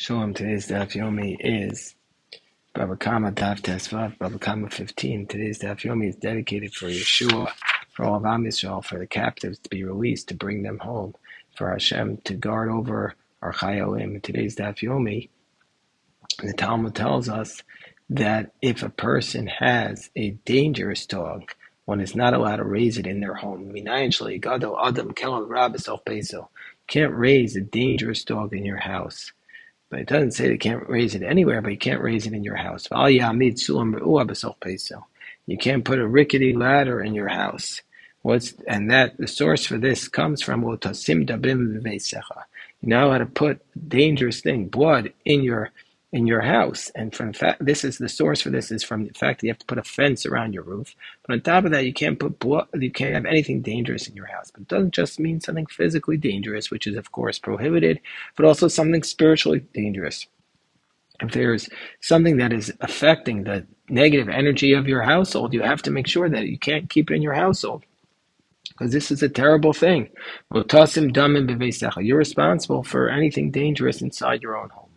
Shalom, today's Daf Yomi is Baba Kama Daf Tesvav, Baba Kama 15. Today's Daf Yomi is dedicated for Yeshua, for all of Am Yisrael, for the captives to be released, to bring them home, for Hashem to guard over our Chayolim. Today's Daf Yomi, the Talmud tells us that if a person has a dangerous dog, one is not allowed to raise it in their home. Can't raise a dangerous dog in your house. But it doesn't say they can't raise it anywhere, but you can't raise it in your house. You can't put a rickety ladder in your house. The source for this comes from you're not allowed to put dangerous thing, blood, in your house. And from fact, this is the source for this is from the fact that you have to put a fence around your roof. But on top of that, you can't put blood, you can't have anything dangerous in your house. But it doesn't just mean something physically dangerous, which is of course prohibited, but also something spiritually dangerous. If there's something that is affecting the negative energy of your household, you have to make sure that you can't keep it in your household, because this is a terrible thing. You're responsible for anything dangerous inside your own home.